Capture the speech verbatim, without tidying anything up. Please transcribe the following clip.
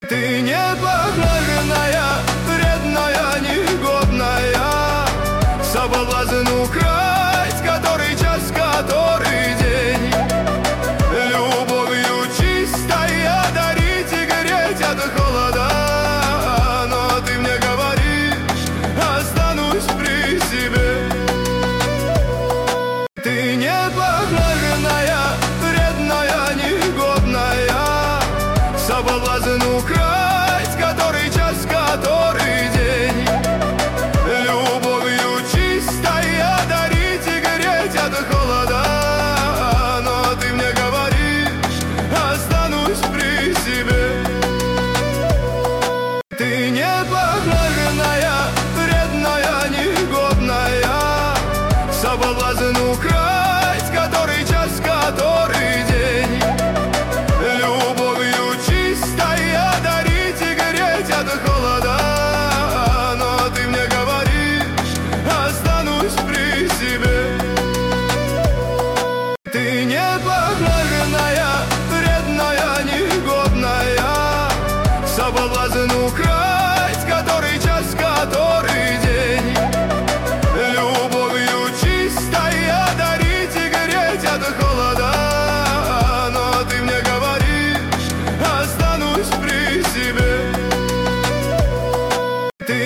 Ты непокорная, вредная, негодная, соблазн украсть, который час, который день. Любовью чистой одарить и греть от холода. Но ты мне говоришь, останусь при себе. Ты непокорная, вредная, негодная, соблазн украсть, который час, который день. Любовью чистой одарить и греть от холода. Но ты мне говоришь, останусь при себе. Ты непокорная, вредная, негодная, соблазн украсть, который час, который день. Любовью чистой одарить и греть от холода. Но ты мне говоришь, останусь при себе. Ты непокорная, вредная, негодная, соблазн украсть, который час, который день.